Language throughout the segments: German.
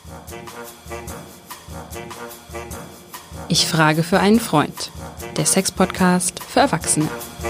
Ich frage für einen Freund. Der Sex-Podcast für Erwachsene.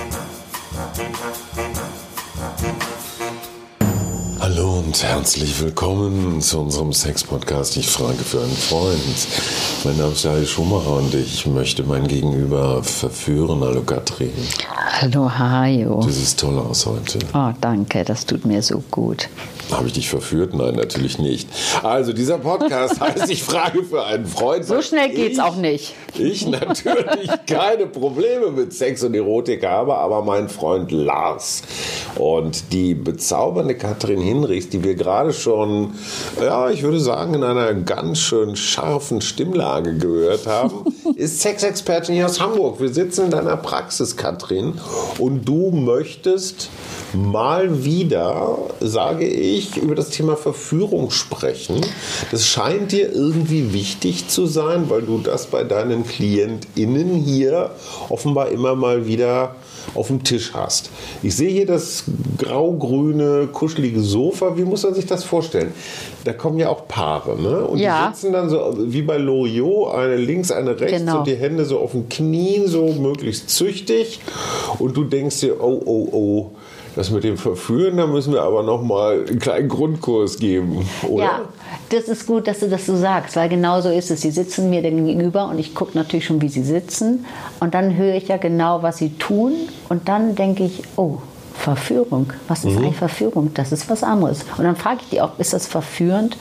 Hallo und herzlich willkommen zu unserem Sex-Podcast. Ich frage für einen Freund. Mein Name ist Daniel Schumacher und ich möchte mein Gegenüber verführen. Hallo Katrin. Hallo Hajo. Du siehst toll aus heute. Oh, danke, das tut mir so gut. Habe ich dich verführt? Nein, natürlich nicht. Also dieser Podcast heißt Ich frage für einen Freund. So schnell geht's auch nicht. Ich natürlich keine Probleme mit Sex und Erotik habe, aber mein Freund Lars und die bezaubernde Katrin Hinrichs, die wir gerade schon, ja, ich würde sagen, in einer ganz schön scharfen Stimmlage gehört haben, ist Sexexpertin hier aus Hamburg. Wir sitzen in deiner Praxis, Katrin, und du möchtest mal wieder, sage ich, über das Thema Verführung sprechen. Das scheint dir irgendwie wichtig zu sein, weil du das bei deinen KlientInnen hier offenbar immer mal wieder auf dem Tisch hast. Ich sehe hier das grau-grüne, kuschelige Sofa. Wie muss man sich das vorstellen? Da kommen ja auch Paare, ne? Und ja. Die sitzen dann so wie bei Loriot, eine links, eine rechts, genau. Und die Hände so auf den Knien, so möglichst züchtig. Und du denkst dir, oh, das mit dem Verführen, da müssen wir aber noch mal einen kleinen Grundkurs geben, oder? Ja, das ist gut, dass du das so sagst, weil genau so ist es. Sie sitzen mir gegenüber und ich gucke natürlich schon, wie sie sitzen. Und dann höre ich ja genau, was sie tun. Und dann denke ich, oh, Verführung. Was ist eigentlich Verführung? Das ist was anderes. Und dann frage ich die auch, ist das verführend?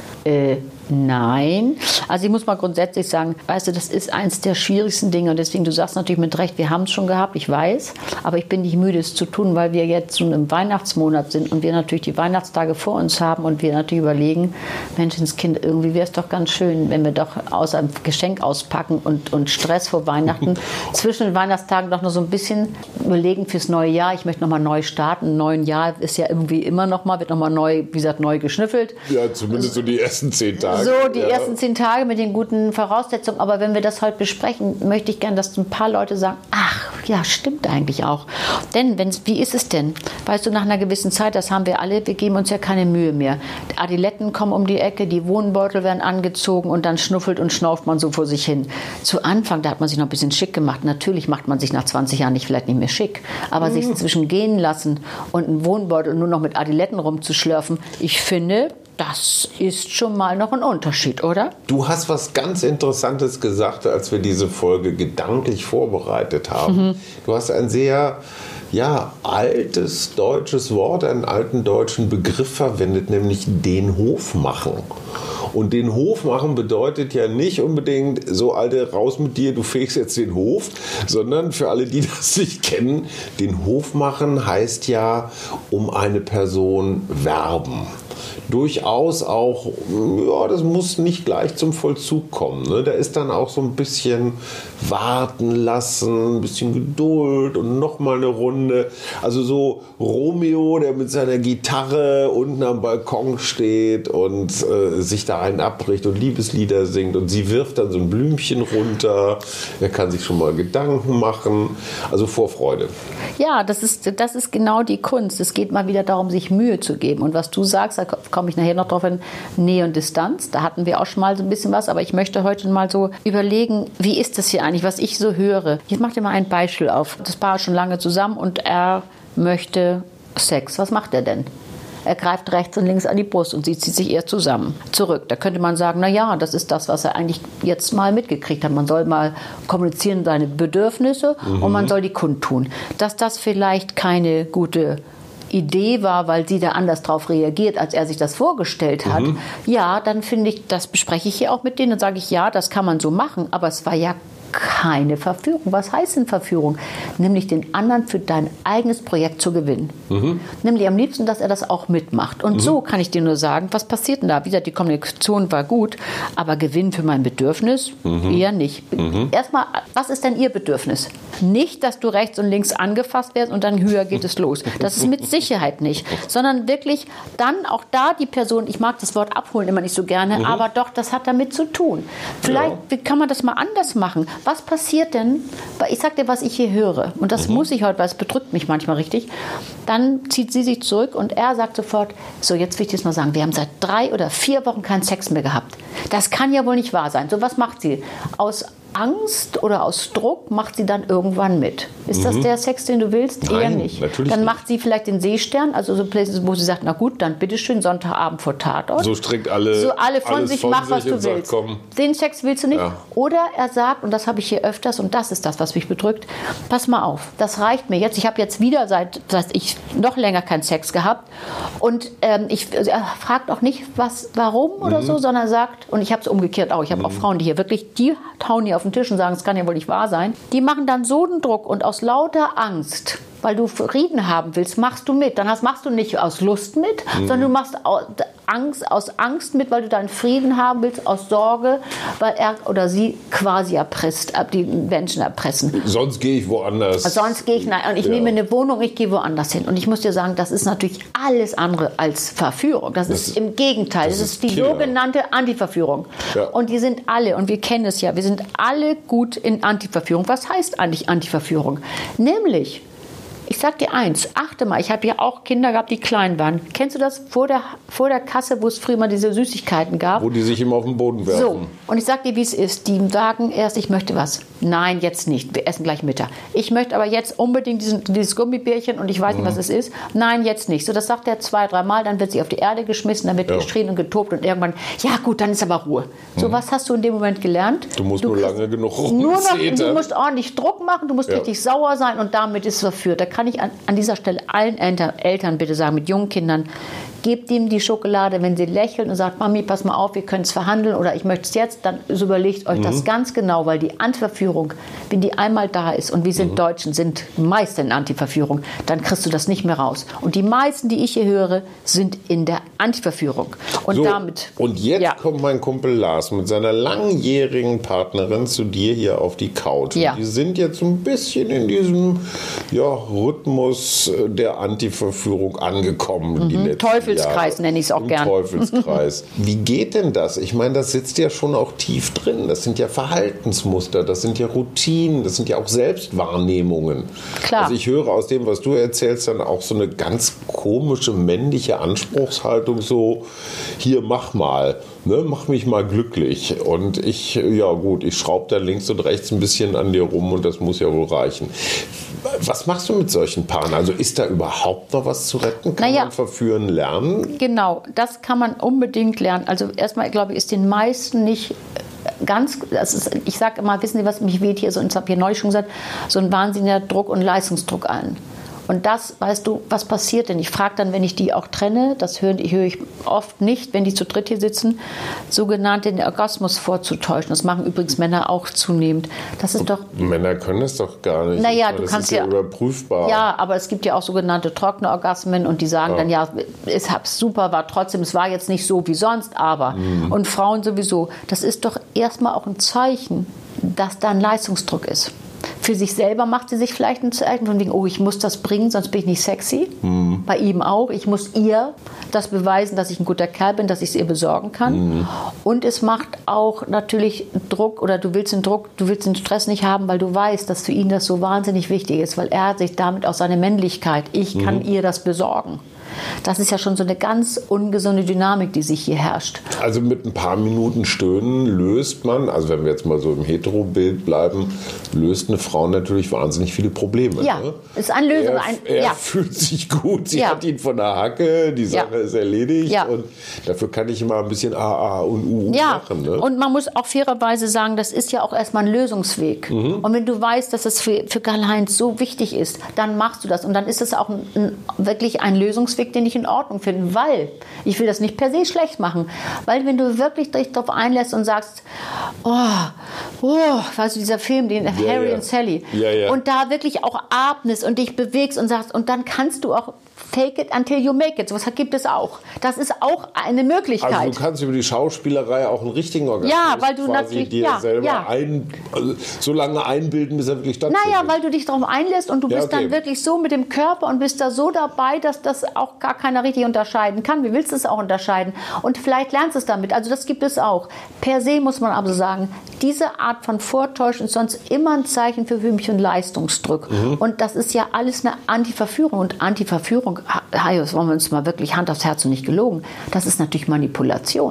Nein. Also ich muss mal grundsätzlich sagen, weißt du, das ist eins der schwierigsten Dinge und deswegen, du sagst natürlich mit Recht, wir haben es schon gehabt, ich weiß, aber ich bin nicht müde, es zu tun, weil wir jetzt schon im Weihnachtsmonat sind und wir natürlich die Weihnachtstage vor uns haben und wir natürlich überlegen, Menschenskind, irgendwie wäre es doch ganz schön, wenn wir doch außer ein Geschenk auspacken und Stress vor Weihnachten, zwischen den Weihnachtstagen doch noch so ein bisschen überlegen fürs neue Jahr, ich möchte nochmal neu starten, ein neues Jahr ist ja irgendwie immer nochmal, wird nochmal neu, wie gesagt, neu geschnüffelt. Ja, zumindest so die ersten 10 Tage. So, die ersten 10 Tage mit den guten Voraussetzungen. Aber wenn wir das heute besprechen, möchte ich gerne, dass ein paar Leute sagen, ach, ja, stimmt eigentlich auch. Denn, wie ist es denn? Weißt du, nach einer gewissen Zeit, das haben wir alle, wir geben uns ja keine Mühe mehr. Die Adiletten kommen um die Ecke, die Wohnbeutel werden angezogen und dann schnuffelt und schnauft man so vor sich hin. Zu Anfang, da hat man sich noch ein bisschen schick gemacht. Natürlich macht man sich nach 20 Jahren vielleicht nicht mehr schick. Aber sich zwischen gehen lassen und einen Wohnbeutel nur noch mit Adiletten rumzuschlürfen, ich finde, das ist schon mal noch ein Unterschied, oder? Du hast was ganz Interessantes gesagt, als wir diese Folge gedanklich vorbereitet haben. Du hast ein sehr altes deutsches Wort, einen alten deutschen Begriff verwendet, nämlich den Hof machen. Und den Hof machen bedeutet ja nicht unbedingt so, Alte, raus mit dir, du fegst jetzt den Hof, sondern für alle, die das nicht kennen, den Hof machen heißt ja um eine Person werben. Durchaus auch, ja, das muss nicht gleich zum Vollzug kommen. Ne? Da ist dann auch so ein bisschen warten lassen, ein bisschen Geduld und nochmal eine Runde. Also so Romeo, der mit seiner Gitarre unten am Balkon steht und sich da einen abbricht und Liebeslieder singt und sie wirft dann so ein Blümchen runter. Er kann sich schon mal Gedanken machen. Also Vorfreude. Ja, das ist genau die Kunst. Es geht mal wieder darum, sich Mühe zu geben. Und was du sagst, da komme ich nachher noch drauf hin, Nähe und Distanz. Da hatten wir auch schon mal so ein bisschen was. Aber ich möchte heute mal so überlegen, wie ist das hier eigentlich, was ich so höre. Ich mache dir mal ein Beispiel auf. Das Paar ist schon lange zusammen und er möchte Sex. Was macht er denn? Er greift rechts und links an die Brust und sie zieht sich eher zurück. Da könnte man sagen, na das ist das, was er eigentlich jetzt mal mitgekriegt hat. Man soll mal kommunizieren seine Bedürfnisse und man soll die kundtun. Dass das vielleicht keine gute Idee war, weil sie da anders drauf reagiert, als er sich das vorgestellt hat, ja, dann finde ich, das bespreche ich hier auch mit denen und sage ich, ja, das kann man so machen, aber es war ja keine Verführung. Was heißt denn Verführung? Nämlich den anderen für dein eigenes Projekt zu gewinnen. Mhm. Nämlich am liebsten, dass er das auch mitmacht. Und so kann ich dir nur sagen, was passiert denn da? Wie gesagt, die Kommunikation war gut, aber Gewinn für mein Bedürfnis eher nicht. Erstmal, was ist denn Ihr Bedürfnis? Nicht, dass du rechts und links angefasst wirst und dann höher geht es los. Das ist mit Sicherheit nicht. Sondern wirklich dann auch da die Person, ich mag das Wort abholen immer nicht so gerne, aber doch, das hat damit zu tun. Vielleicht kann man das mal anders machen. Was passiert denn, weil ich sag dir, was ich hier höre, und das muss ich heute, weil es bedrückt mich manchmal richtig, dann zieht sie sich zurück und er sagt sofort, so jetzt will ich dir das mal sagen, wir haben seit 3 oder 4 Wochen keinen Sex mehr gehabt. Das kann ja wohl nicht wahr sein. So, was macht sie? Aus Angst oder aus Druck macht sie dann irgendwann mit. Ist das der Sex, den du willst? Nein, eher nicht. Natürlich dann nicht. macht sie vielleicht den Seestern, also so Places, wo sie sagt, na gut, dann bitteschön, Sonntagabend vor Tatort. So strikt alle, so alle von alles sich, von mach, was sich du und sagt, willst. komm. Den Sex willst du nicht. Ja. Oder er sagt, und das habe ich hier öfters, und das ist das, was mich bedrückt, pass mal auf, das reicht mir jetzt. Ich habe jetzt wieder seit ich noch länger keinen Sex gehabt. Und er fragt auch nicht, warum oder so, sondern er sagt, und ich habe es umgekehrt auch, ich habe auch Frauen, die hier wirklich, die hauen hier auf den Tisch und sagen, es kann ja wohl nicht wahr sein. Die machen dann so einen Druck und aus lauter Angst, weil du Frieden haben willst, machst du mit. Dann machst du nicht aus Lust mit, sondern du machst aus Angst mit, weil du deinen Frieden haben willst, aus Sorge, weil er oder sie quasi die Menschen erpressen. Sonst gehe ich woanders. Sonst gehe ich, nein, und ich nehme eine Wohnung, ich gehe woanders hin. Und ich muss dir sagen, das ist natürlich alles andere als Verführung. Das ist im Gegenteil. Das ist die sogenannte Antiverführung. Ja. Und die sind alle, und wir kennen es ja, wir sind alle gut in Antiverführung. Was heißt eigentlich Antiverführung? Nämlich, ich sag dir eins, achte mal, ich habe ja auch Kinder gehabt, die klein waren. Kennst du das vor der Kasse, wo es früher mal diese Süßigkeiten gab? Wo die sich immer auf den Boden werfen. So, und ich sag dir, wie es ist. Die sagen erst, ich möchte was. Nein, jetzt nicht. Wir essen gleich Mittag. Ich möchte aber jetzt unbedingt dieses Gummibärchen und ich weiß nicht, was es ist. Nein, jetzt nicht. So, das sagt er 2-3 Mal, dann wird sie auf die Erde geschmissen, dann wird geschrien und getobt und irgendwann, ja gut, dann ist aber Ruhe. So, was hast du in dem Moment gelernt? Du musst nur lange genug rumzetern. Du musst ordentlich Druck machen, du musst richtig sauer sein und damit ist es verführt. Da kann ich an dieser Stelle allen Eltern bitte sagen, mit jungen Kindern, gebt ihm die Schokolade, wenn sie lächeln und sagt, Mami, pass mal auf, wir können es verhandeln oder ich möchte es jetzt, dann überlegt euch das ganz genau, weil die Antiverführung, wenn die einmal da ist und wir sind Deutschen, sind meist in Antiverführung, dann kriegst du das nicht mehr raus. Und die meisten, die ich hier höre, sind in der Antiverführung. Und so, damit... Und jetzt kommt mein Kumpel Lars mit seiner langjährigen Partnerin zu dir hier auf die Couch. Ja. Und die sind jetzt so ein bisschen in diesem Rhythmus der Antiverführung angekommen. Die letzten Teufelskreis Jahre. nenne ich es auch gern. Teufelskreis. Wie geht denn das? Ich meine, das sitzt ja schon auch tief drin. Das sind ja Verhaltensmuster, das sind ja Routinen, das sind ja auch Selbstwahrnehmungen. Klar. Also ich höre aus dem, was du erzählst, dann auch so eine ganz komische männliche Anspruchshaltung, so, hier, mach mal, ne, mach mich mal glücklich. Und ich schraube da links und rechts ein bisschen an dir rum und das muss ja wohl reichen. Was machst du mit solchen Paaren? Also ist da überhaupt noch was zu retten? Kann man verführen lernen? Genau, das kann man unbedingt lernen. Also erstmal, glaube ich, ist den meisten nicht ganz, ich sage immer, wissen Sie, was mich weht hier, so, ich habe hier neulich schon gesagt, so ein wahnsinniger Druck und Leistungsdruck an. Und das, weißt du, was passiert denn? Ich frage dann, wenn ich die auch trenne, das höre ich oft nicht, wenn die zu dritt hier sitzen, sogenannte den Orgasmus vorzutäuschen. Das machen übrigens Männer auch zunehmend. Das ist doch... Männer können das doch gar nicht. Naja, du kannst ja überprüfbar. Ja, aber es gibt ja auch sogenannte trockene Orgasmen und die sagen dann, ja, es hab's super, war trotzdem, es war jetzt nicht so wie sonst, aber. Und Frauen sowieso. Das ist doch erstmal auch ein Zeichen, dass da ein Leistungsdruck ist. Für sich selber macht sie sich vielleicht ein Zeichen von wegen, oh, ich muss das bringen, sonst bin ich nicht sexy. Bei ihm auch. Ich muss ihr das beweisen, dass ich ein guter Kerl bin, dass ich es ihr besorgen kann. Und es macht auch natürlich Druck, oder du willst den Stress nicht haben, weil du weißt, dass für ihn das so wahnsinnig wichtig ist, weil er sich damit auch seine Männlichkeit, ich kann ihr das besorgen. Das ist ja schon so eine ganz ungesunde Dynamik, die sich hier herrscht. Also mit ein paar Minuten Stöhnen löst man, also wenn wir jetzt mal so im Hetero-Bild bleiben, löst eine Frau natürlich wahnsinnig viele Probleme. Ja, ne? Ist eine Lösung. Er fühlt sich gut, sie hat ihn von der Hacke, die Sache ist erledigt und dafür kann ich immer ein bisschen A und U machen. Ne? Und man muss auch fairerweise sagen, das ist ja auch erstmal ein Lösungsweg. Und wenn du weißt, dass es für Karl-Heinz so wichtig ist, dann machst du das. Und dann ist es auch wirklich ein Lösungsweg, den ich in Ordnung finde, weil ich will das nicht per se schlecht machen, weil wenn du wirklich dich darauf einlässt und sagst, weißt du, dieser Film, den Harry und Sally, und da wirklich auch atmest und dich bewegst und sagst, und dann kannst du auch fake it until you make it. So was gibt es auch. Das ist auch eine Möglichkeit. Also du kannst über die Schauspielerei auch einen richtigen Orgasmus weil du natürlich dir selber so lange einbilden, bis er wirklich stattfindet. Naja, weil du dich darauf einlässt und du bist dann wirklich so mit dem Körper und bist da so dabei, dass das auch gar keiner richtig unterscheiden kann. Wie willst du es auch unterscheiden? Und vielleicht lernst du es damit. Also das gibt es auch. Per se muss man aber sagen, diese Art von Vortäuschen ist sonst immer ein Zeichen für mich und Leistungsdruck. Und das ist ja alles eine Antiverführung. Und Antiverführung, das wollen wir uns mal wirklich Hand aufs Herz und nicht gelogen, das ist natürlich Manipulation.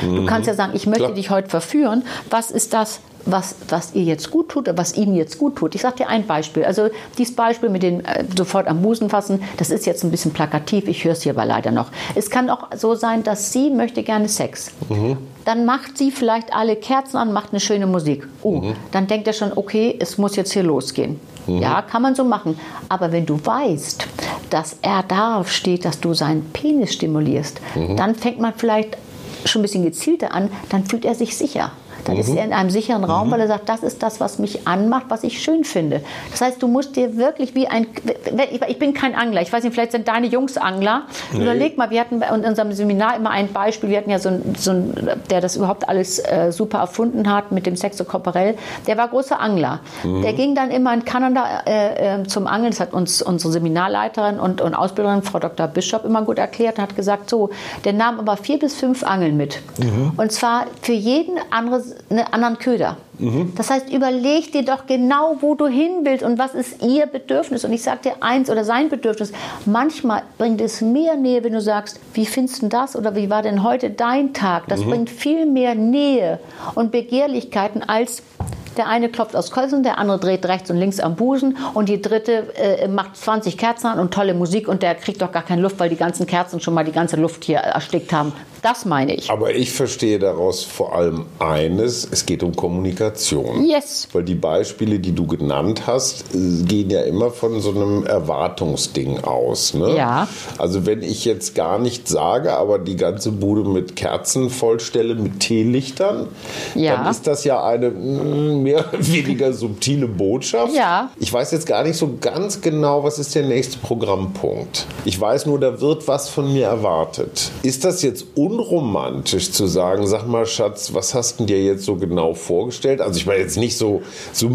Du kannst ja sagen, ich möchte dich heute verführen. Was ist das, was ihr jetzt gut tut oder was ihm jetzt gut tut? Ich sage dir ein Beispiel. Also dieses Beispiel mit den sofort am Busen fassen, das ist jetzt ein bisschen plakativ. Ich höre es hier aber leider noch. Es kann auch so sein, dass sie möchte gerne Sex. Dann macht sie vielleicht alle Kerzen an, macht eine schöne Musik. Dann denkt er schon, okay, es muss jetzt hier losgehen. Ja, kann man so machen. Aber wenn du weißt, dass er darauf steht, dass du seinen Penis stimulierst, dann fängt man vielleicht schon ein bisschen gezielter an, dann fühlt er sich sicher. Dann ist er in einem sicheren Raum, weil er sagt, das ist das, was mich anmacht, was ich schön finde. Das heißt, du musst dir wirklich wie ein... Ich bin kein Angler. Ich weiß nicht, vielleicht sind deine Jungs Angler. Nee. Überleg mal, wir hatten bei unserem Seminar immer ein Beispiel. Wir hatten ja so einen, der das überhaupt alles super erfunden hat mit dem Sexo Corporell. Der war großer Angler. Der ging dann immer in Kanada zum Angeln. Das hat uns unsere Seminarleiterin und Ausbilderin, Frau Dr. Bischof, immer gut erklärt und hat gesagt, so, der nahm aber 4 bis 5 Angeln mit. Und zwar für jeden anderen Köder. Das heißt, überleg dir doch genau, wo du hin willst und was ist ihr Bedürfnis. Und ich sage dir eins oder sein Bedürfnis. Manchmal bringt es mehr Nähe, wenn du sagst, wie findest du das oder wie war denn heute dein Tag? Das bringt viel mehr Nähe und Begehrlichkeiten als der eine klopft aus Kolsen, der andere dreht rechts und links am Busen und die dritte macht 20 Kerzen an und tolle Musik und der kriegt doch gar keine Luft, weil die ganzen Kerzen schon mal die ganze Luft hier erstickt haben. Das meine ich. Aber ich verstehe daraus vor allem eines, es geht um Kommunikation. Yes. Weil die Beispiele, die du genannt hast, gehen ja immer von so einem Erwartungsding aus. Ne? Ja. Also wenn ich jetzt gar nichts sage, aber die ganze Bude mit Kerzen vollstelle, mit Teelichtern, dann ist das ja eine mehr oder weniger subtile Botschaft. Ja. Ich weiß jetzt gar nicht so ganz genau, was ist der nächste Programmpunkt. Ich weiß nur, da wird was von mir erwartet. Ist das jetzt unromantisch zu sagen, sag mal, Schatz, was hast du dir jetzt so genau vorgestellt? Also ich meine jetzt nicht so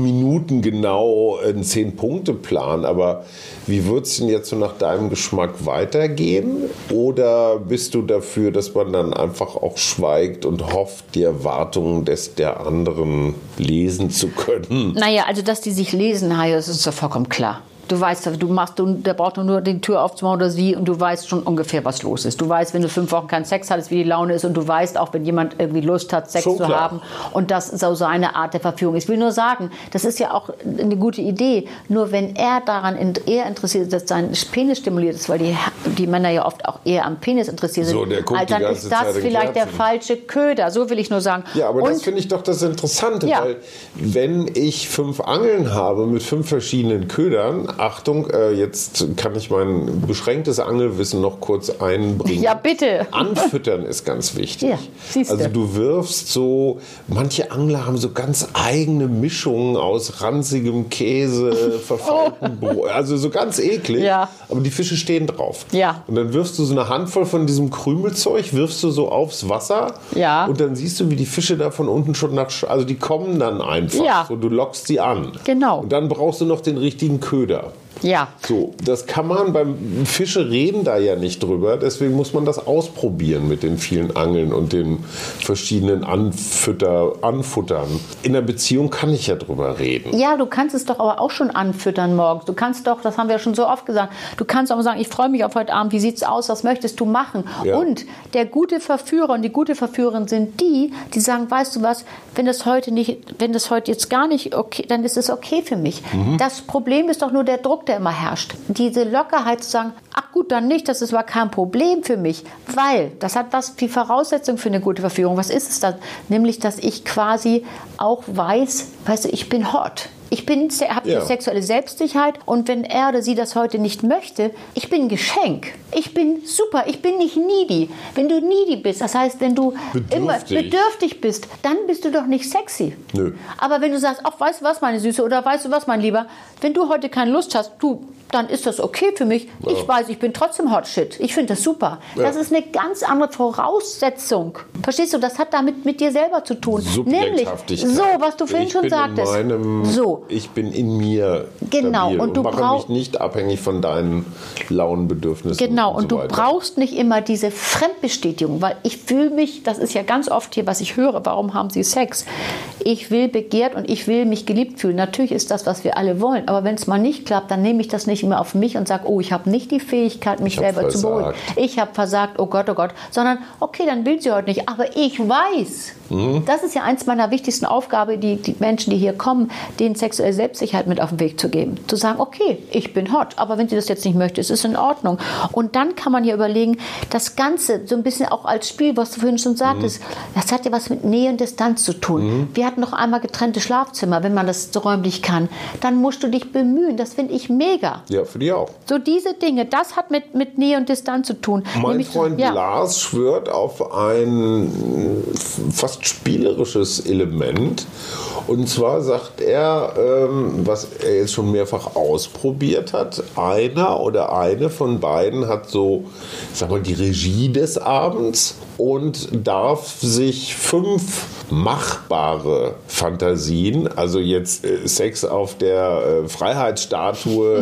minutengenau einen 10-Punkte-Plan, aber wie wird es denn jetzt so nach deinem Geschmack weitergehen? Oder bist du dafür, dass man dann einfach auch schweigt und hofft, die Erwartungen der anderen lesen zu können? Naja, also dass die sich lesen, das ist ja vollkommen klar. Du weißt, der braucht nur die Tür aufzumachen oder sie und du weißt schon ungefähr, was los ist. Du weißt, wenn du 5 Wochen keinen Sex hattest, wie die Laune ist und du weißt auch, wenn jemand irgendwie Lust hat, Sex zu haben und das so eine Art der Verführung. Ich will nur sagen, das ist ja auch eine gute Idee. Nur wenn er daran eher interessiert ist, dass sein Penis stimuliert ist, weil die Männer ja oft auch eher am Penis interessiert sind, dann ist das vielleicht der falsche Köder. So will ich nur sagen. Ja, aber das finde ich doch das Interessante, weil wenn ich 5 Angeln habe mit 5 verschiedenen Ködern, Achtung, jetzt kann ich mein beschränktes Angelwissen noch kurz einbringen. Ja, bitte. Anfüttern ist ganz wichtig. Ja, siehste. Also du wirfst so, manche Angler haben so ganz eigene Mischungen aus ranzigem Käse, verfaultem Brot, also so ganz eklig, aber die Fische stehen drauf. Ja. Und dann wirfst du so eine Handvoll von diesem Krümelzeug, wirfst du so aufs Wasser und dann siehst du, wie die Fische da von unten schon also die kommen dann einfach, so, du lockst sie an. Genau. Und dann brauchst du noch den richtigen Köder. Ja. So, das kann man beim Fische reden da ja nicht drüber, deswegen muss man das ausprobieren mit den vielen Angeln und den verschiedenen Anfuttern. In der Beziehung kann ich ja drüber reden. Ja, du kannst es doch aber auch schon anfüttern morgens. Du kannst doch, das haben wir ja schon so oft gesagt, du kannst auch sagen, ich freue mich auf heute Abend, wie sieht's aus, was möchtest du machen? Ja. Und der gute Verführer und die gute Verführerin sind die sagen, weißt du was, wenn das heute jetzt gar nicht okay, dann ist es okay für mich. Das Problem ist doch nur der Druck, der immer herrscht. Diese Lockerheit zu sagen, ach gut, dann nicht, das ist aber kein Problem für mich, weil das hat was die Voraussetzung für eine gute Verführung. Was ist es dann? Nämlich, dass ich quasi auch weiß, weißt du, ich bin hot. Ich habe die sexuelle Selbstsicherheit und wenn er oder sie das heute nicht möchte, ich bin ein Geschenk. Ich bin super, ich bin nicht needy. Wenn du needy bist, das heißt, wenn du immer bedürftig bist, dann bist du doch nicht sexy. Nö. Aber wenn du sagst, ach, weißt du was, meine Süße, oder weißt du was, mein Lieber, wenn du heute keine Lust hast, dann ist das okay für mich. Ja. Ich weiß, ich bin trotzdem hot shit. Ich finde das super. Ja. Das ist eine ganz andere Voraussetzung. Verstehst du, das hat damit mit dir selber zu tun. Nämlich, so, was du vorhin schon sagtest. Ich bin in mir stabil und mache mich nicht abhängig von deinen lauen Bedürfnissen. Genau, und du brauchst nicht immer diese Fremdbestätigung, weil ich fühle mich, das ist ja ganz oft hier, was ich höre, warum haben sie Sex? ich will begehrt und ich will mich geliebt fühlen. Natürlich ist das, was wir alle wollen. Aber wenn es mal nicht klappt, dann nehme ich das nicht mehr auf mich und sage, oh, ich habe nicht die Fähigkeit, mich selber zu beruhigen. Ich habe versagt, oh Gott, sondern okay, dann will sie heute nicht. Aber ich weiß, das ist ja eins meiner wichtigsten Aufgaben, die Menschen, die hier kommen, denen sexuelle Selbstsicherheit mit auf den Weg zu geben. Zu sagen, okay, ich bin hot, aber wenn sie das jetzt nicht möchte, ist es in Ordnung. Und dann kann man hier überlegen, das Ganze so ein bisschen auch als Spiel, was du vorhin schon sagtest, das hat ja was mit Nähe und Distanz zu tun. Wir hatten noch einmal getrennte Schlafzimmer, wenn man das so räumlich kann. Dann musst du dich bemühen. Das finde ich mega. Ja, finde ich auch. So diese Dinge, das hat mit Nähe und Distanz zu tun. Mein Freund Lars schwört auf ein fast spielerisches Element. Und zwar sagt er, was er jetzt schon mehrfach ausprobiert hat, einer oder eine von beiden hat so, sag mal, die Regie des Abends und darf sich 5 machbare Fantasien, also jetzt Sex auf der Freiheitsstatue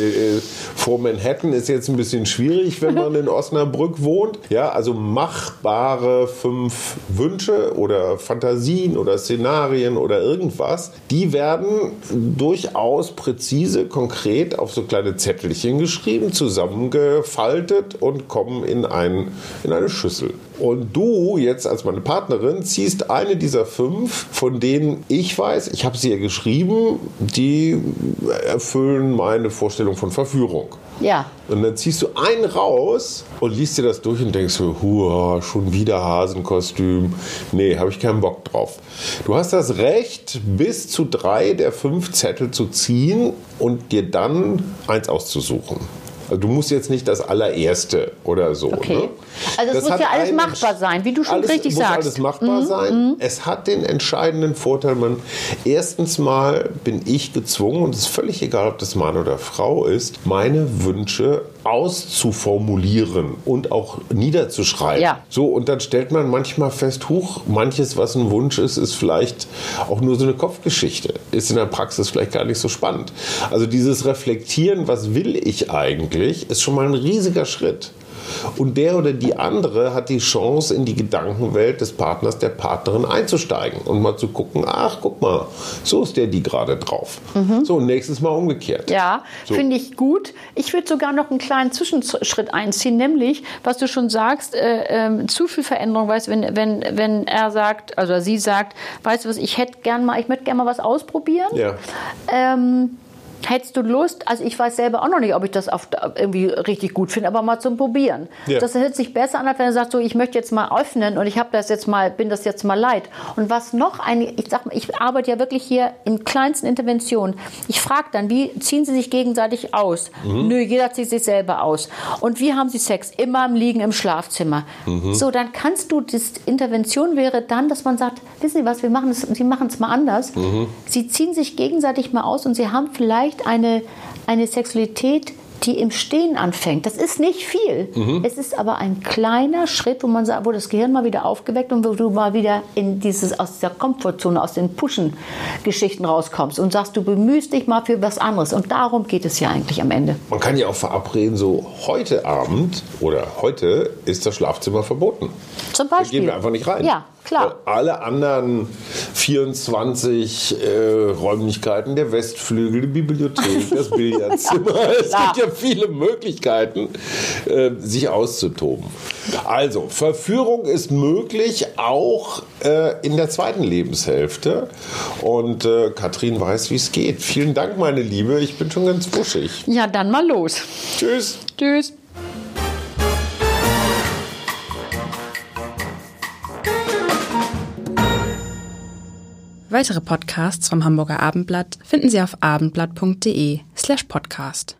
vor Manhattan ist jetzt ein bisschen schwierig, wenn man in Osnabrück wohnt. Ja, also machbare 5 Wünsche oder Fantasien oder Szenarien oder irgendwas, die werden durchaus präzise, konkret auf so kleine Zettelchen geschrieben, zusammengefaltet und kommen in eine Schüssel. Und du jetzt als meine Partnerin ziehst eine dieser 5, von denen ich weiß, ich habe sie ja geschrieben, die erfüllen meine Vorstellung von Verführung. Ja. Und dann ziehst du einen raus und liest dir das durch und denkst so, schon wieder Hasenkostüm. Nee, habe ich keinen Bock drauf. Du hast das Recht, bis zu 3 der 5 Zettel zu ziehen und dir dann eins auszusuchen. Also du musst jetzt nicht das allererste oder so. Okay. Ne? Also es muss ja alles machbar sein, wie du schon richtig sagst. Alles machbar sein. Es hat den entscheidenden Vorteil, erstens mal bin ich gezwungen, und es ist völlig egal, ob das Mann oder Frau ist, meine Wünsche auszuformulieren und auch niederzuschreiben. Ja. So, und dann stellt man manchmal fest, manches, was ein Wunsch ist, ist vielleicht auch nur so eine Kopfgeschichte. Ist in der Praxis vielleicht gar nicht so spannend. Also dieses Reflektieren, was will ich eigentlich, ist schon mal ein riesiger Schritt. Und der oder die andere hat die Chance, in die Gedankenwelt des Partners, der Partnerin einzusteigen und mal zu gucken, ach, guck mal, so ist die gerade drauf. So, nächstes Mal umgekehrt. Ja, so. Finde ich gut. Ich würde sogar noch einen kleinen Zwischenschritt einziehen, nämlich, was du schon sagst, zu viel Veränderung, weißt, wenn er sagt, also sie sagt, weißt du was, ich möchte gerne mal was ausprobieren. Ja. Hättest du Lust, also ich weiß selber auch noch nicht, ob ich das irgendwie richtig gut finde, aber mal zum Probieren. Ja. Das hört sich besser an, als wenn er sagt, so, ich möchte jetzt mal öffnen und bin das jetzt mal leid. Und was noch ich arbeite ja wirklich hier in kleinsten Interventionen. Ich frage dann, wie ziehen sie sich gegenseitig aus? Nö, jeder zieht sich selber aus. Und wie haben sie Sex? Immer im Liegen im Schlafzimmer. So, dann kannst du, die Intervention wäre dann, dass man sagt, wissen Sie was, Sie machen es mal anders. Sie ziehen sich gegenseitig mal aus und sie haben vielleicht eine Sexualität, die im Stehen anfängt. Das ist nicht viel. Es ist aber ein kleiner Schritt, wo das Gehirn mal wieder aufgeweckt und wo du mal wieder aus dieser Komfortzone, aus den Pushen-Geschichten rauskommst und sagst, du bemühst dich mal für was anderes. Und darum geht es ja eigentlich am Ende. Man kann ja auch verabreden, so heute Abend oder heute ist das Schlafzimmer verboten. Zum Beispiel. Da gehen wir einfach nicht rein. Ja, klar. Alle anderen 24 Räumlichkeiten, der Westflügel, die Bibliothek, das Billardzimmer. Es gibt ja viele Möglichkeiten, sich auszutoben. Also, Verführung ist möglich, auch in der zweiten Lebenshälfte. Und Katrin weiß, wie es geht. Vielen Dank, meine Liebe. Ich bin schon ganz wuschig. Ja, dann mal los. Tschüss. Tschüss. Weitere Podcasts vom Hamburger Abendblatt finden Sie auf abendblatt.de/podcast.